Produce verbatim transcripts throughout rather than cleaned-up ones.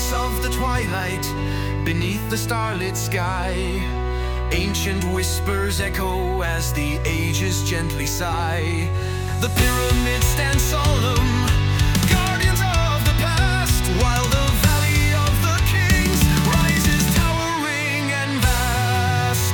darkness of the twilight, beneath the starlit sky, ancient whispers echo as the ages gently sigh. The pyramids stand solemn, guardians of the past, while the valley of the kings rises towering and vast.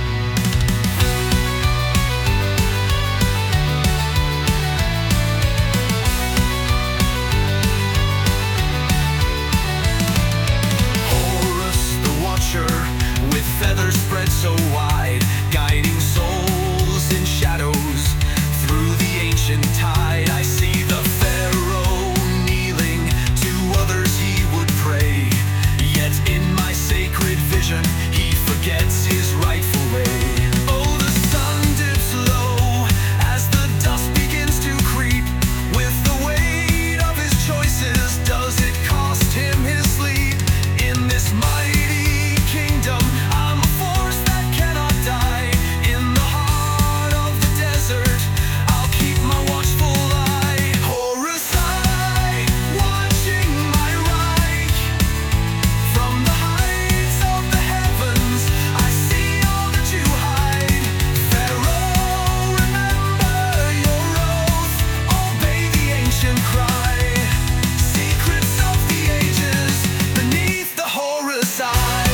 Horus the Watcher, with feathers spread so wide, guiding souls in shadows through the ancient tide. I see the Pharaoh kneeling, to others he would pray, yet in my sacred vision he forgets his rightful way. Oh, the sun dips low as the dust begins to creep. With the weight of his choices, does it cost him his sleep? In this mighty kingdom, I'm a force that cannot die. In the heart of the desert, I'll keep my watchful eye. Horus, I, watching my Reich. From the heights of the heavens, I see all that you hide. Pharaoh, remember your oath, obey the ancient cry. Secrets of the ages, beneath the Horus eye.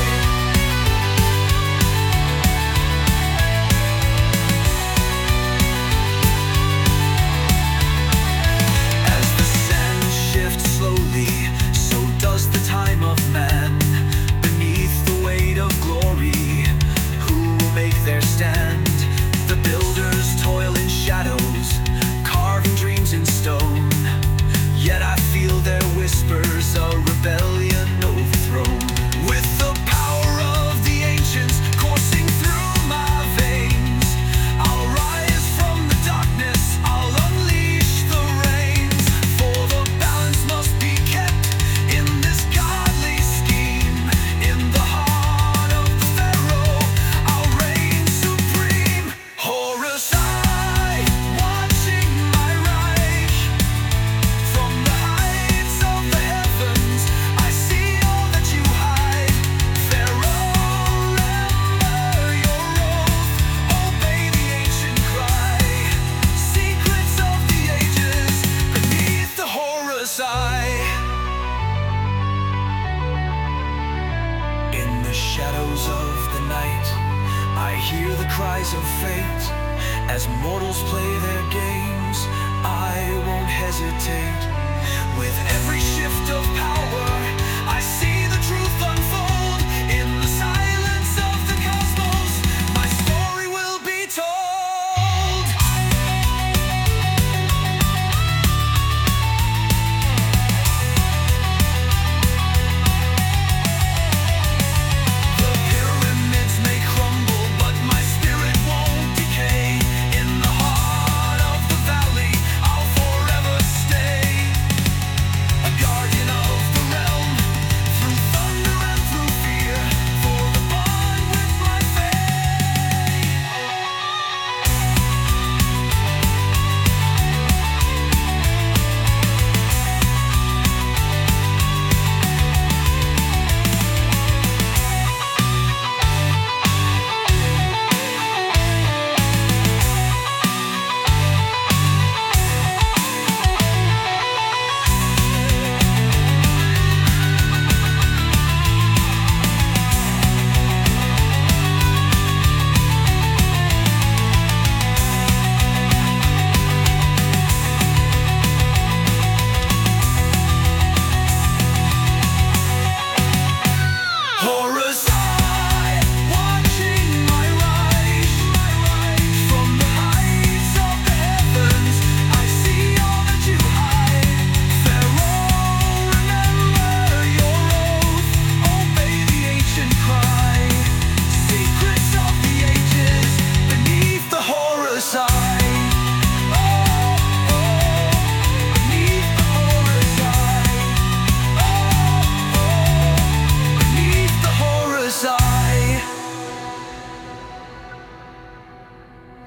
As the sands shift slowly, so does the time of man. Beneath the weight of glory, who will make their stand? The builders toil in shadows, carving dreams in stone. Yet I feel their whispers, a rebellion overthrown. With the power of the ancients coursing through my veins, I'll rise from the darkness, I'll unleash the rains. For the balance must be kept in this godly scheme. In the heart of the Pharaoh, I'll reign supreme. Horus, I, watching my Reich. From the heights of the heavens, I see all that you hide. Pharaoh, remember your oath, obey the ancient cry. Secrets of the ages, beneath the Horus eye. In the shadows of the night, I hear the cries of fate. As mortals play their games, I won't hesitate. With every shift of power,